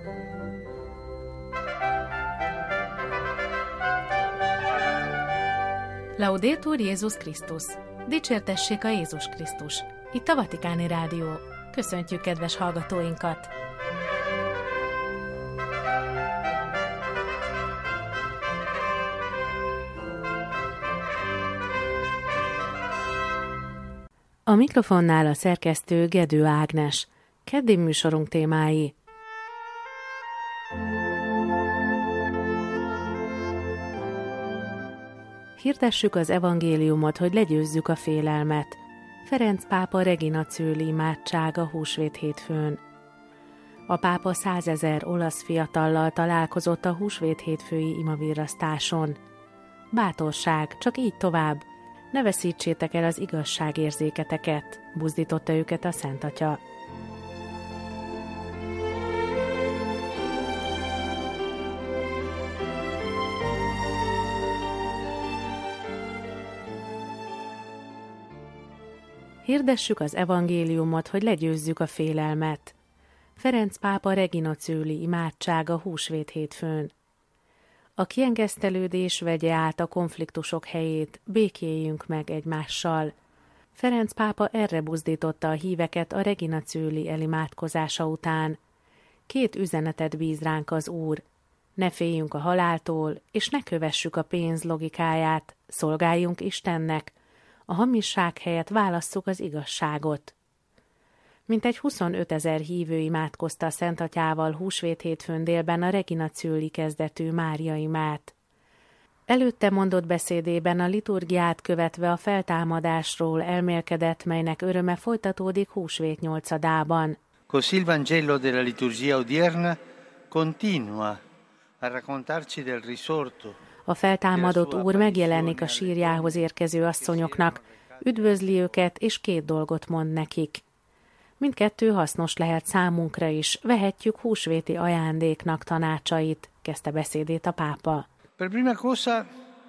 Laudetur Jézus Krisztus! Dicsértessék a Jézus Krisztus! Itt a Vatikáni Rádió. Köszöntjük kedves hallgatóinkat! A mikrofonnál a szerkesztő Gedő Ágnes. Keddi műsorunk témái. Hirdessük az evangéliumot, hogy legyőzzük a félelmet. Ferenc pápa Regina Coeli imádsága húsvét hétfőn. A pápa 100 000 olasz fiatallal találkozott a húsvét hétfői imavirrasztáson. Bátorság, csak így tovább. Ne veszítsétek el az igazságérzéketeket, buzdította őket a Szent Atya. Hirdessük az evangéliumot, hogy legyőzzük a félelmet. Ferenc pápa Regina Coeli imádsága húsvét hétfőn. A kiengesztelődés vegye át a konfliktusok helyét, békéljünk meg egymással. Ferenc pápa erre buzdította a híveket a Regina Coeli elimádkozása után. 2 üzenetet bíz ránk az Úr. Ne féljünk a haláltól, és ne kövessük a pénz logikáját, szolgáljunk Istennek, a hamisság helyett válasszuk az igazságot. Mintegy 25 000 hívő imádkozta a Szent Atyával húsvét hétfőn délben a Regina Coeli kezdetű Mária imát. Előtte mondott beszédében a liturgiát követve a feltámadásról elmélkedett, melynek öröme folytatódik húsvét 8-án. Così il Vangelo della liturgia odierna continua a raccontarci del risorto. A feltámadott Úr megjelenik a sírjához érkező asszonyoknak, üdvözli őket, és 2 dolgot mond nekik. Mindkettő hasznos lehet számunkra is, vehetjük húsvéti ajándéknak tanácsait, kezdte beszédét a pápa. Per prima cosa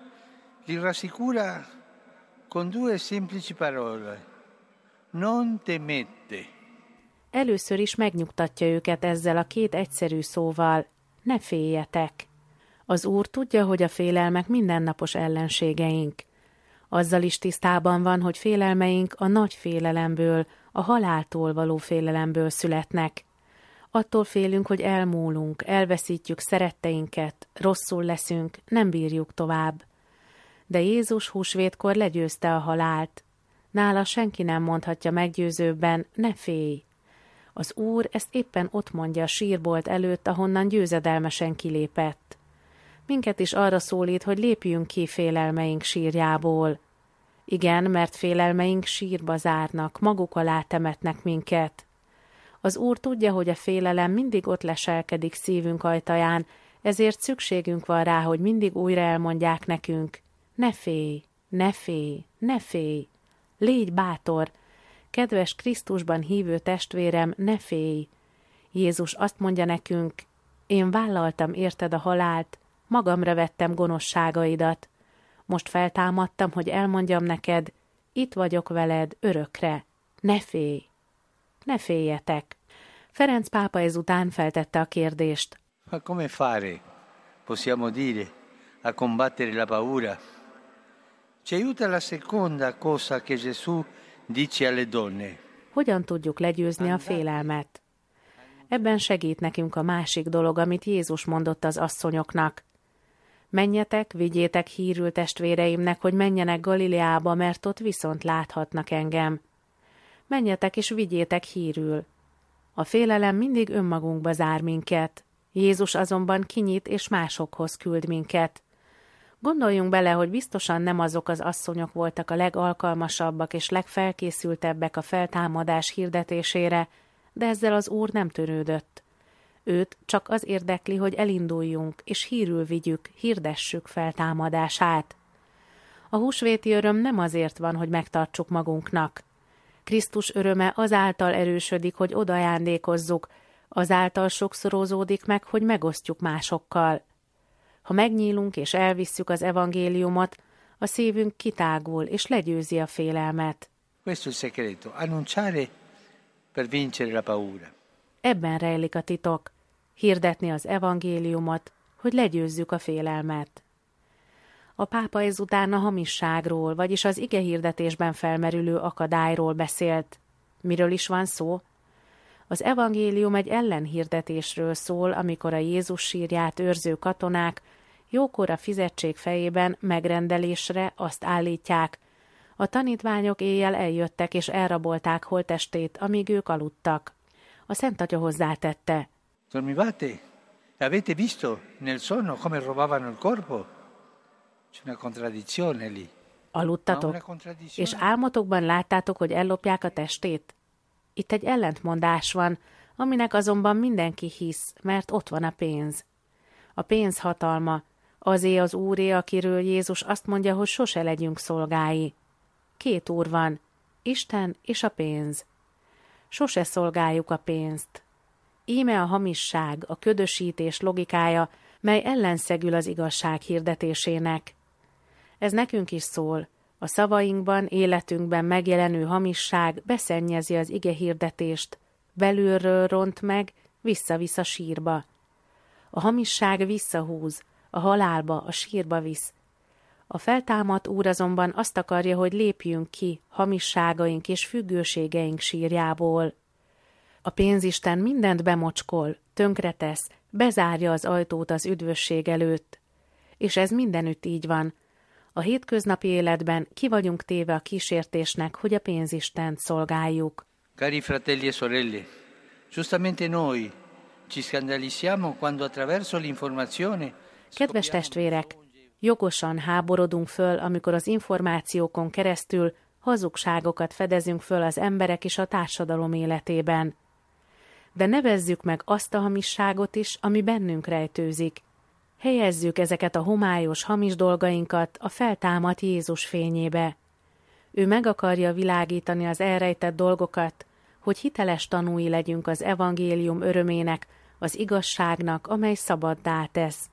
li rassicura con 2 semplici parole. Non temete. Először is megnyugtatja őket ezzel a 2 egyszerű szóval, ne féljetek. Az Úr tudja, hogy a félelmek mindennapos ellenségeink. Azzal is tisztában van, hogy félelmeink a nagy félelemből, a haláltól való félelemből születnek. Attól félünk, hogy elmúlunk, elveszítjük szeretteinket, rosszul leszünk, nem bírjuk tovább. De Jézus húsvétkor legyőzte a halált. Nála senki nem mondhatja meggyőzőbben, ne félj. Az Úr ezt éppen ott mondja a sírbolt előtt, ahonnan győzedelmesen kilépett. Minket is arra szólít, hogy lépjünk ki félelmeink sírjából. Igen, mert félelmeink sírba zárnak, maguk alá temetnek minket. Az Úr tudja, hogy a félelem mindig ott leselkedik szívünk ajtaján, ezért szükségünk van rá, hogy mindig újra elmondják nekünk, ne félj, ne félj, ne félj, légy bátor, kedves Krisztusban hívő testvérem, ne félj. Jézus azt mondja nekünk, én vállaltam érted a halált, magamra vettem gonoszságaidat. Most feltámadtam, hogy elmondjam neked, itt vagyok veled örökre. Ne félj! Ne féljetek! Ferenc pápa ezután feltette a kérdést. Ma come fare, possiamo dire, a combattere la paura? Ci aiuta la seconda cosa che Gesù dice alle donne. Hogyan tudjuk legyőzni a félelmet? Ebben segít nekünk a másik dolog, amit Jézus mondott az asszonyoknak. Menjetek, vigyétek hírül testvéreimnek, hogy menjenek Galileába, mert ott viszont láthatnak engem. Menjetek és vigyétek hírül. A félelem mindig önmagunkba zár minket. Jézus azonban kinyit és másokhoz küld minket. Gondoljunk bele, hogy biztosan nem azok az asszonyok voltak a legalkalmasabbak és legfelkészültebbek a feltámadás hirdetésére, de ezzel az Úr nem törődött. Őt csak az érdekli, hogy elinduljunk, és hírül vigyük, hirdessük feltámadását. A húsvéti öröm nem azért van, hogy megtartsuk magunknak. Krisztus öröme azáltal erősödik, hogy odaajándékozzuk, azáltal sokszorozódik meg, hogy megosztjuk másokkal. Ha megnyílunk és elvisszük az evangéliumot, a szívünk kitágul és legyőzi a félelmet. Questo è il segreto, annunciare per vincere la paura. Ebben rejlik a titok. hirdetni az evangéliumot, hogy legyőzzük a félelmet. A pápa ezután a hamisságról, vagyis az igehirdetésben felmerülő akadályról beszélt. Miről is van szó? Az evangélium egy ellenhirdetésről szól, amikor a Jézus sírját őrző katonák jókora fizetség fejében megrendelésre azt állítják: a tanítványok éjjel eljöttek és elrabolták holttestét, amíg ők aludtak. A Szent Atya hozzátette: Dormivate? Avete visto nel sonno come rubavano il corpo? C'è una contraddizione lì. Aludtatok, és álmotokban láttátok, hogy ellopják a testét? Itt egy ellentmondás van, aminek azonban mindenki hisz, mert ott van a pénz. A pénz hatalma, azé az Úré, akiről Jézus azt mondja, hogy sose legyünk szolgái. Két úr van, Isten és a pénz. Sose szolgáljuk a pénzt. Íme a hamisság, a ködösítés logikája, mely ellenszegül az igazság hirdetésének. Ez nekünk is szól. A szavainkban, életünkben megjelenő hamisság beszennyezi az ige hirdetést, belülről ront meg, visszavisz a sírba. A hamisság visszahúz, a halálba, a sírba visz. A feltámadt Úr azonban azt akarja, hogy lépjünk ki hamisságaink és függőségeink sírjából. A pénzisten mindent bemocskol, tönkretesz, bezárja az ajtót az üdvösség előtt. És ez mindenütt így van. A hétköznapi életben ki vagyunk téve a kísértésnek, hogy a pénzistent szolgáljuk. Cari fratelli e sorelle, giustamente noi ci scandalizziamo quando attraverso l'informazione. Kedves testvérek, jogosan háborodunk föl, amikor az információkon keresztül hazugságokat fedezünk föl az emberek és a társadalom életében. De nevezzük meg azt a hamisságot is, ami bennünk rejtőzik. Helyezzük ezeket a homályos, hamis dolgainkat a feltámadt Jézus fényébe. Ő meg akarja világítani az elrejtett dolgokat, hogy hiteles tanúi legyünk az evangélium örömének, az igazságnak, amely szabaddá tesz.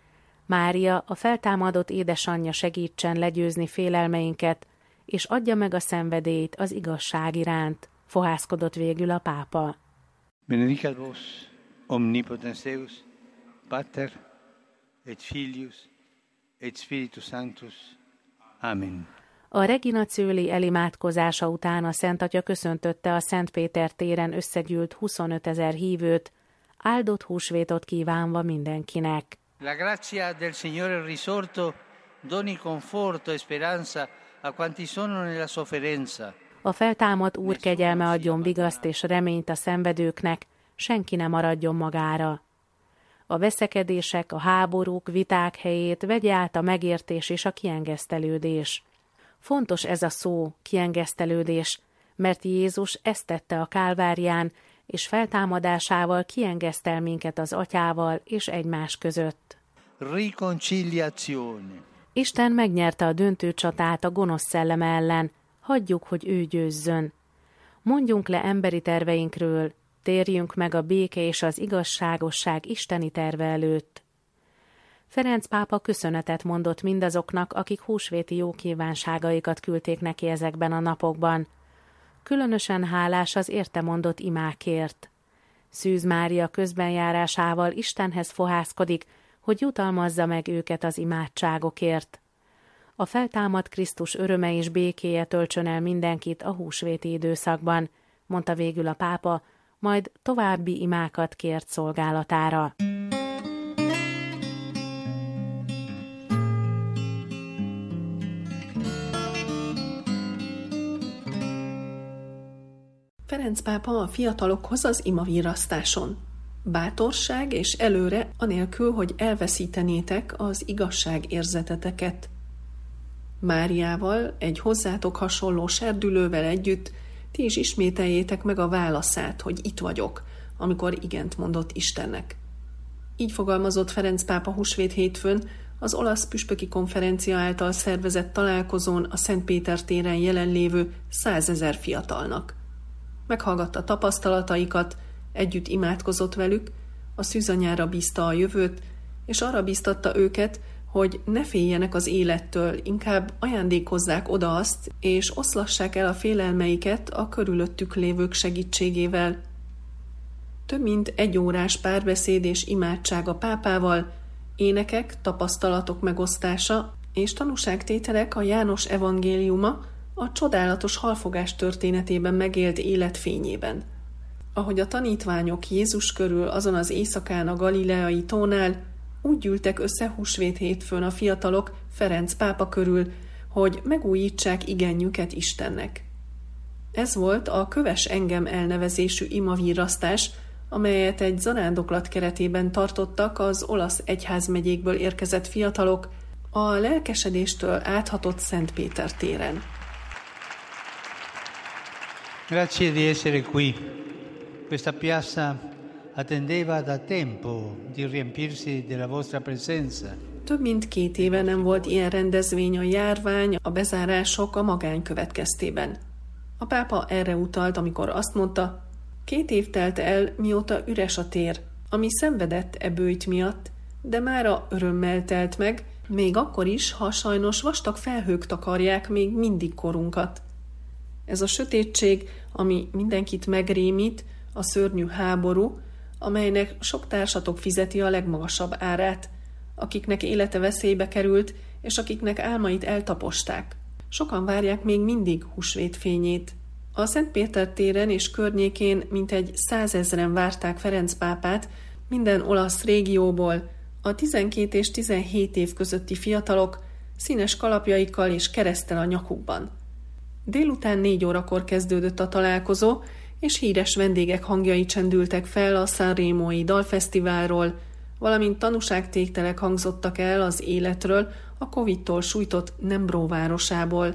Mária, a feltámadott édesanyja segítsen legyőzni félelmeinket, és adja meg a szenvedélyt az igazság iránt, fohászkodott végül a pápa. Benedicat vos, omnipotens Deus, Pater, et Filius, et Spiritus Sanctus. Amen. A Regina Coeli elimádkozása után a Szent Atya köszöntötte a Szent Péter téren összegyűlt 25 000 hívőt, áldott húsvétot kívánva mindenkinek. La grazia del Signore risorto doni conforto e speranza a quanti sono nella sofferenza. A feltámadt Úr kegyelme adjon vigaszt és reményt a szenvedőknek, senki ne maradjon magára. A veszekedések, a háborúk, viták helyét vegye át a megértés és a kiengesztelődés. Fontos ez a szó, kiengesztelődés, mert Jézus ezt tette a Kálvárián, és feltámadásával kiengesztel minket az Atyával és egymás között. Riconciliazione. Isten megnyerte a döntő csatát a gonosz szelleme ellen, hagyjuk, hogy ő győzzön. Mondjunk le emberi terveinkről, térjünk meg a béke és az igazságosság isteni terve előtt. Ferenc pápa köszönetet mondott mindazoknak, akik húsvéti jókívánságaikat küldték neki ezekben a napokban. Különösen hálás az érte mondott imákért. Szűz Mária közbenjárásával Istenhez fohászkodik, hogy jutalmazza meg őket az imádságokért. A feltámadt Krisztus öröme és békéje töltsön el mindenkit a húsvéti időszakban, mondta végül a pápa, majd további imákat kért szolgálatára. Ferenc pápa a fiatalokhoz az imavirasztáson. Bátorság és előre, anélkül, hogy elveszítenétek az igazságérzeteteket. Máriával, egy hozzátok hasonló serdülővel együtt, ti is ismételjétek meg a válaszát, hogy itt vagyok, amikor igent mondott Istennek. Így fogalmazott Ferenc pápa húsvét hétfőn az olasz püspöki konferencia által szervezett találkozón a Szent Péter téren jelenlévő 100 000 fiatalnak. Meghallgatta tapasztalataikat, együtt imádkozott velük, a szűzanyára bízta a jövőt, és arra bíztatta őket, hogy ne féljenek az élettől, inkább ajándékozzák oda azt, és oszlassák el a félelmeiket a körülöttük lévők segítségével. Több mint 1 órás párbeszéd és imádság a pápával, énekek, tapasztalatok megosztása és tanúságtételek a János evangéliuma a csodálatos halfogás történetében megélt élet fényében. Ahogy a tanítványok Jézus körül azon az éjszakán a galileai tónál, úgy gyűltek össze húsvét hétfőn a fiatalok Ferenc pápa körül, hogy megújítsák igennjüket Istennek. Ez volt a Kövess engem elnevezésű imavírasztás, amelyet egy zarándoklat keretében tartottak az olasz egyházmegyékből érkezett fiatalok a lelkesedéstől áthatott Szent Péter téren. Grazie di essere qui. Questa piazza attendeva da tempo di riempirsi della vostra presenza. Több mint 2 éve nem volt ilyen rendezvény, a járvány, a bezárások a magány következtében. A pápa erre utalt, amikor azt mondta, 2 év telt el, mióta üres a tér, ami szenvedett e bőjt miatt, de mára örömmel telt meg, még akkor is, ha sajnos vastag felhők takarják még mindig korunkat. Ez a sötétség, ami mindenkit megrémít, a szörnyű háború, amelynek sok társatok fizeti a legmagasabb árát, akiknek élete veszélybe került, és akiknek álmait eltaposták. Sokan várják még mindig húsvét fényét. A Szent Péter téren és környékén mintegy 100 000-en várták Ferenc pápát, minden olasz régióból, a 12 és 17 év közötti fiatalok színes kalapjaikkal és kereszttel a nyakukban. Délután 4 órakor kezdődött a találkozó, és híres vendégek hangjai csendültek fel a Sanremói dalfesztiválról, valamint tanúságtételek hangzottak el az életről a Covid-tól sújtott Nembró városából.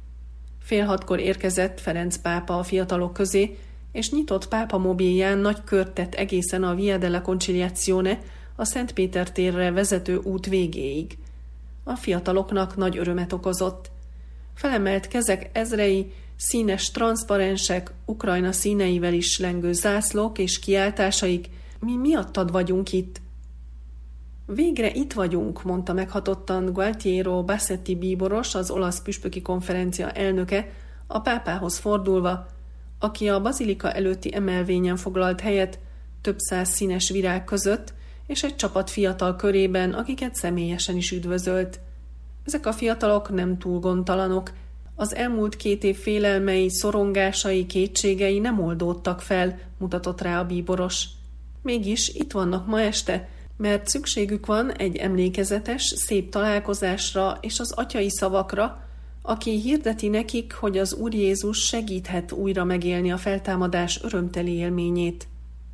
5:30 érkezett Ferenc pápa a fiatalok közé, és nyitott pápa mobilján nagy kört tett egészen a Via della Conciliazione, a Szent Péter térre vezető út végéig. A fiataloknak nagy örömet okozott. Felemelt kezek ezrei, színes transzparensek, Ukrajna színeivel is lengő zászlók és kiáltásaik, mi miattad vagyunk itt. Végre itt vagyunk, mondta meghatottan Gualtiero Bassetti bíboros, az olasz püspöki konferencia elnöke, a pápához fordulva, aki a bazilika előtti emelvényen foglalt helyet több 100 színes virág között, és egy csapat fiatal körében, akiket személyesen is üdvözölt. Ezek a fiatalok nem túl gondtalanok, az elmúlt 2 év félelmei, szorongásai, kétségei nem oldódtak fel, mutatott rá a bíboros. Mégis itt vannak ma este, mert szükségük van egy emlékezetes, szép találkozásra és az atyai szavakra, aki hirdeti nekik, hogy az Úr Jézus segíthet újra megélni a feltámadás örömteli élményét.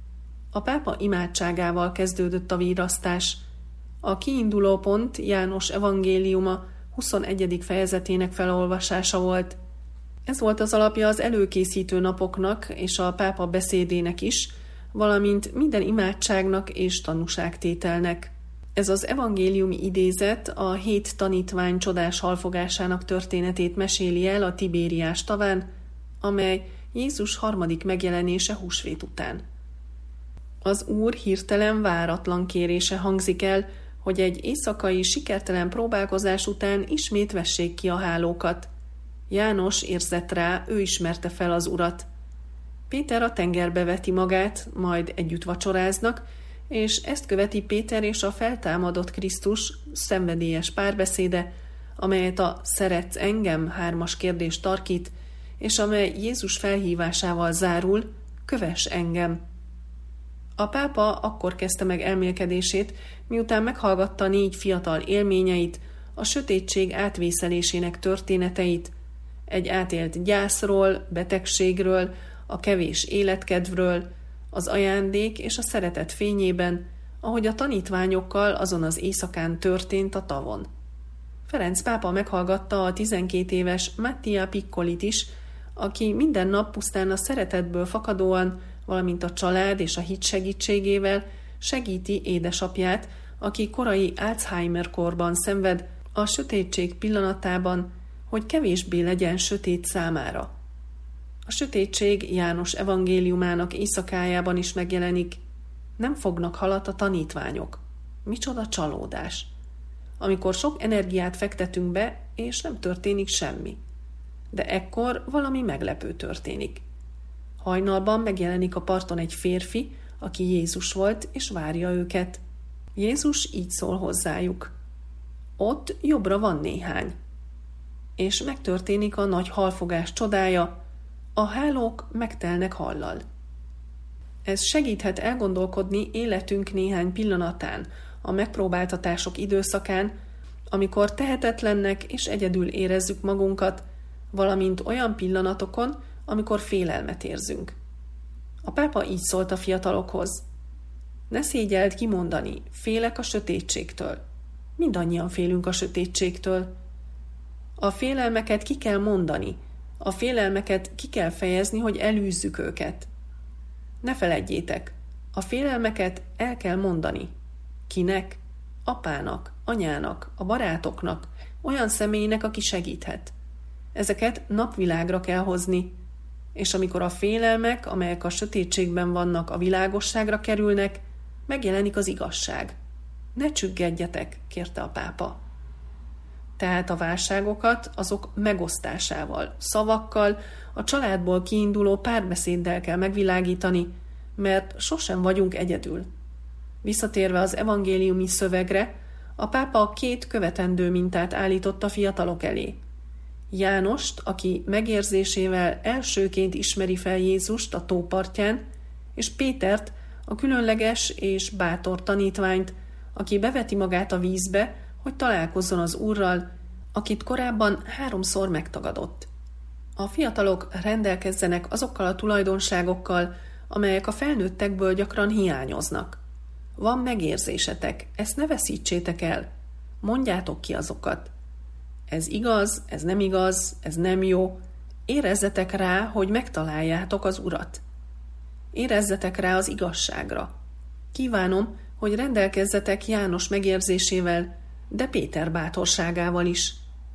A pápa imádságával kezdődött a vírasztás. A kiinduló pont János evangéliuma 21. fejezetének felolvasása volt. Ez volt az alapja az előkészítő napoknak és a pápa beszédének is, valamint minden imádságnak és tanúságtételnek. Ez az evangéliumi idézet a 7 tanítvány csodás halfogásának történetét meséli el a Tibériás taván, amely Jézus 3. megjelenése húsvét után. Az Úr hirtelen váratlan kérése hangzik el, hogy egy éjszakai sikertelen próbálkozás után ismét vessék ki a hálókat. János érzett rá, ő ismerte fel az Urat. Péter a tengerbe veti magát, majd együtt vacsoráznak, és ezt követi Péter és a feltámadott Krisztus szenvedélyes párbeszéde, amelyet a szeretsz engem 3. kérdés tarkít, és amely Jézus felhívásával zárul, kövess engem. A pápa akkor kezdte meg elmélkedését, miután meghallgatta 4 fiatal élményeit, a sötétség átvészelésének történeteit, egy átélt gyászról, betegségről, a kevés életkedvről, az ajándék és a szeretet fényében, ahogy a tanítványokkal azon az éjszakán történt a tavon. Ferenc pápa meghallgatta a 12 éves Mattia Piccolit is, aki minden nap pusztán a szeretetből fakadóan, valamint a család és a hit segítségével segíti édesapját, aki korai Alzheimer-korban szenved, a sötétség pillanatában, hogy kevésbé legyen sötét számára. A sötétség János evangéliumának éjszakájában is megjelenik. Nem fognak halat a tanítványok. Micsoda csalódás! Amikor sok energiát fektetünk be, és nem történik semmi. De ekkor valami meglepő történik. Hajnalban megjelenik a parton egy férfi, aki Jézus volt, és várja őket. Jézus így szól hozzájuk. Ott jobbra van néhány. És megtörténik a nagy halfogás csodája, a hálók megtelnek hallal. Ez segíthet elgondolkodni életünk néhány pillanatán, a megpróbáltatások időszakán, amikor tehetetlennek és egyedül érezzük magunkat, valamint olyan pillanatokon, amikor félelmet érzünk. A pápa így szólt a fiatalokhoz. Ne szégyeld kimondani, félek a sötétségtől. Mindannyian félünk a sötétségtől. A félelmeket ki kell mondani, a félelmeket ki kell fejezni, hogy elűzzük őket. Ne feledjétek, a félelmeket el kell mondani. Kinek? Apának, anyának, a barátoknak, olyan személynek, aki segíthet. Ezeket napvilágra kell hozni, és amikor a félelmek, amelyek a sötétségben vannak, a világosságra kerülnek, megjelenik az igazság. Ne csüggedjetek, kérte a pápa. Tehát a válságokat azok megosztásával, szavakkal, a családból kiinduló párbeszéddel kell megvilágítani, mert sosem vagyunk egyedül. Visszatérve az evangéliumi szövegre, a pápa 2 követendő mintát állított a fiatalok elé. Jánost, aki megérzésével elsőként ismeri fel Jézust a tó partján, és Pétert, a különleges és bátor tanítványt, aki beveti magát a vízbe, hogy találkozzon az Úrral, akit korábban 3-szor megtagadott. A fiatalok rendelkezzenek azokkal a tulajdonságokkal, amelyek a felnőttekből gyakran hiányoznak. Van megérzésetek, ezt ne veszítsétek el. Mondjátok ki azokat. Ez igaz, ez nem igaz, ez nem jó. Érezzetek rá, hogy megtaláljátok az Urat. Érezzetek rá az igazságra. Kívánom, hogy rendelkezzetek János megérzésével, de Péter bátorságával is.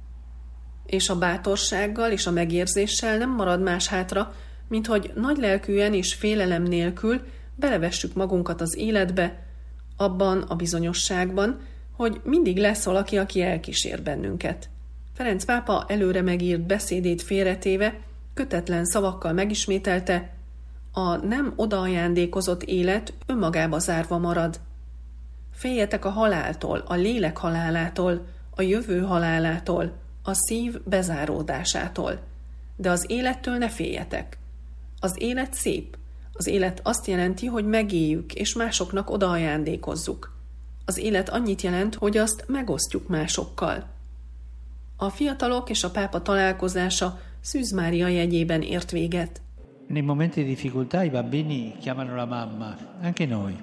És a bátorsággal és a megérzéssel nem marad más hátra, mint hogy nagylelkűen és félelem nélkül belevessük magunkat az életbe, abban a bizonyosságban, hogy mindig lesz valaki, aki elkísér bennünket. Ferenc pápa előre megírt beszédét félretéve, kötetlen szavakkal megismételte, a nem odaajándékozott élet önmagába zárva marad. Féljetek a haláltól, a lélek halálától, a jövő halálától, a szív bezáródásától. De az élettől ne féljetek. Az élet szép. Az élet azt jelenti, hogy megéljük és másoknak odaajándékozzuk. Az élet annyit jelent, hogy azt megosztjuk másokkal. A fiatalok és a pápa találkozása Szűz Mária jegyében ért véget. Nei momenti di difficoltà i bambini chiamano la mamma, anche noi.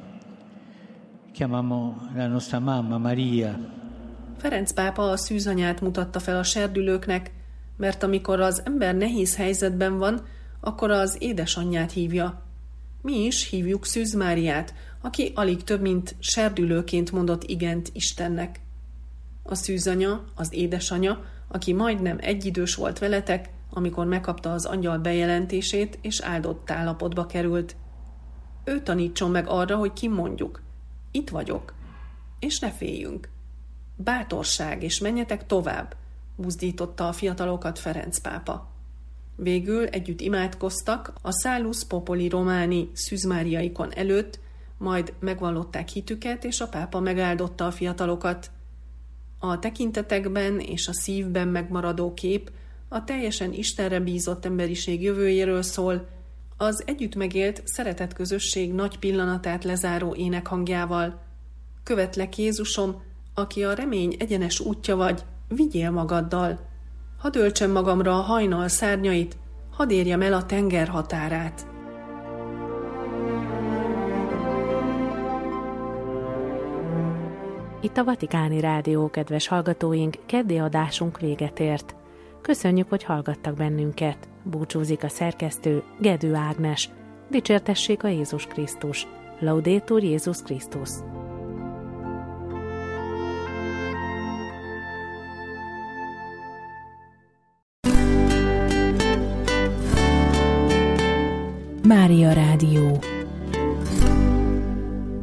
Chiamiamo la nostra mamma, Maria. Ferenc pápa a szűzanyát mutatta fel a serdülőknek, mert amikor az ember nehéz helyzetben van, akkor az édesanyját hívja. Mi is hívjuk Szűz Máriát, aki alig több, mint serdülőként mondott igent Istennek. A szűzanya, az édesanya, aki majdnem egyidős volt veletek, amikor megkapta az angyal bejelentését, és áldott állapotba került. Ő tanítson meg arra, hogy kimondjuk. Itt vagyok, és ne féljünk. Bátorság, és menjetek tovább, buzdította a fiatalokat Ferenc pápa. Végül együtt imádkoztak a Salus Populi Romani Szűz Mária ikon előtt, majd megvallották hitüket, és a pápa megáldotta a fiatalokat. A tekintetekben és a szívben megmaradó kép a teljesen Istenre bízott emberiség jövőjéről szól, az együtt megélt szeretett közösség nagy pillanatát lezáró énekhangjával. Követlek, Jézusom, aki a remény egyenes útja vagy, vigyél magaddal. Hadd öltsem magamra a hajnal szárnyait, hadd érjem el a tenger határát. Itt a Vatikáni Rádió, kedves hallgatóink, keddi adásunk véget ért. Köszönjük, hogy hallgattak bennünket. Búcsúzik a szerkesztő, Gedő Ágnes. Dicsértessék a Jézus Krisztus. Laudetur Jézus Krisztus. Mária Rádió.